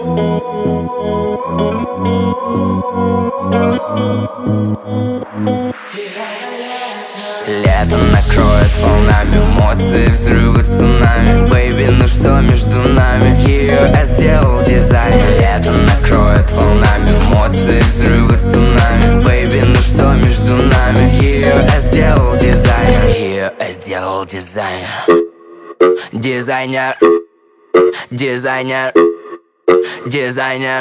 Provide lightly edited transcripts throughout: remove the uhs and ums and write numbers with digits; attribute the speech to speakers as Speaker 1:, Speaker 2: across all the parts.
Speaker 1: Лето накроет волнами эмоций, взрывы цунами. Бэйби, ну что между нами? Ее я сделал дизайнер. Лето накроет волнами эмоций, взрывы цунами. Бэйби, ну что между нами? Ее я сделал дизайнер. Ее я сделал дизайнер. Дизайнер. Дизайнер. Дизайнер.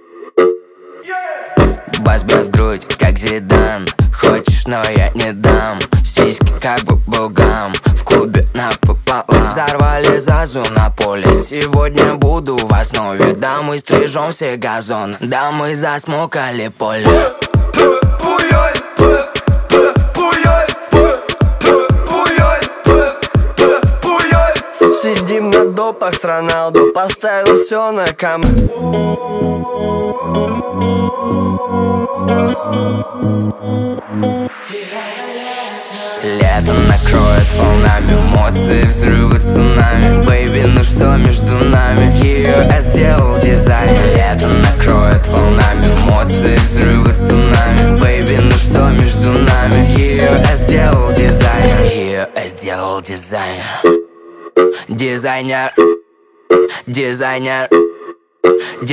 Speaker 1: Бас бьет в грудь, как Зидан. Хочешь, но я не дам. Сиськи как бы булгам. В клубе напополам. Взорвали зазу на поле. Сегодня буду в основе. Да, мы стрижем все газон. Да, мы засмокали поле.
Speaker 2: Сидим на допах с Роналду. Поставил все на камеру.
Speaker 1: Лето накроет волнами эмоций, взрывы цунами. Бэйби, ну что между нами? Ее я сделал дизайнер. Лето накроет волнами эмоций, взрывы цунами. Бэйби, ну что между нами? Ее я сделал дизайнер. Ее я сделал дизайнер. Дизайнер. Дизайнер.